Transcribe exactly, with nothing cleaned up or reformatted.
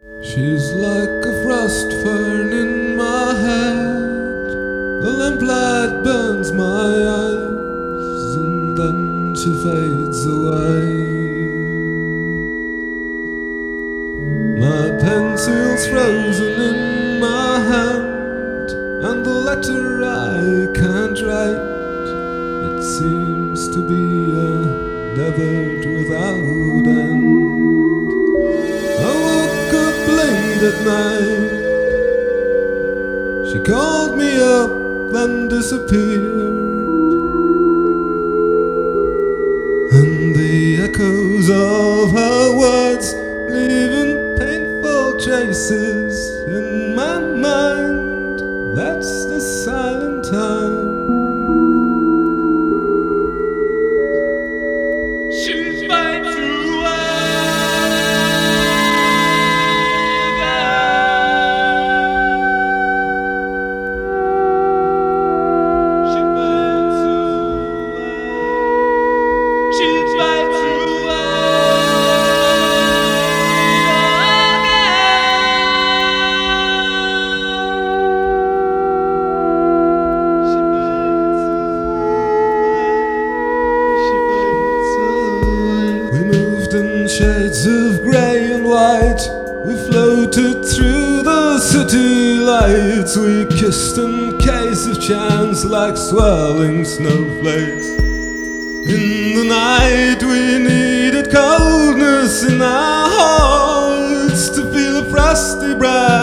She's like a frost fern in my head. The lamplight burns my eyes, and then she fades away. My pencil's frozen in my hand, and the letter I can't write. It seems to be a desert without end. I woke up late at night. She called me up, then disappeared. And the echoes of her words leaving painful traces in my mind. That's the silent time. She's right through shades of grey and white. We floated through the city lights. We kissed in case of chance like swirling snowflakes. In the night we needed coldness in our hearts to feel a frosty breath